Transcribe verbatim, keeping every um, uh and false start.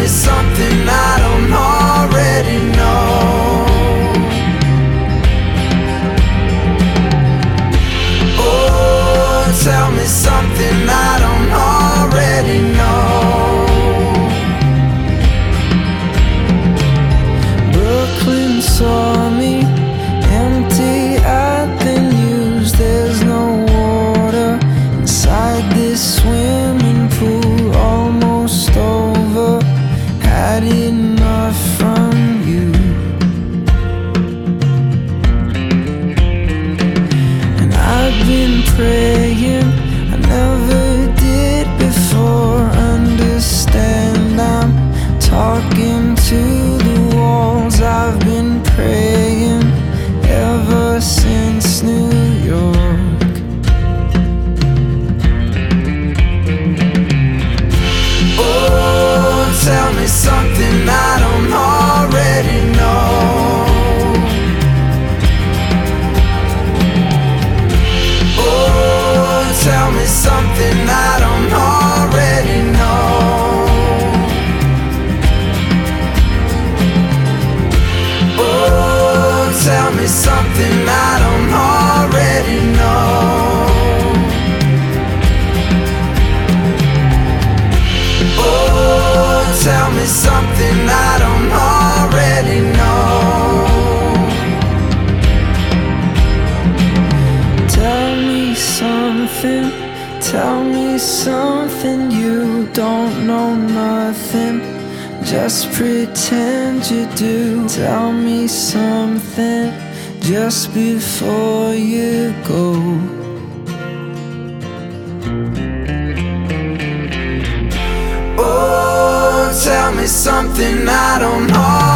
me something I don't already know. Oh, tell me something I don't already know. Brooklyn saw me empty, I've been used. There's no water inside this swimming pool. Almost over, had enough from you. And I've been praying, I never did before. Understand, I'm talking to the walls. I've been praying ever since New York. Oh, tell me something I don't already know. Oh, tell me something I don't already know. Oh, tell me something I don't already know. Oh, tell me something I don't already know. Tell me something, tell me something. You don't know nothing, just pretend you do. Tell me something just before you go. Oh, tell me something I don't know.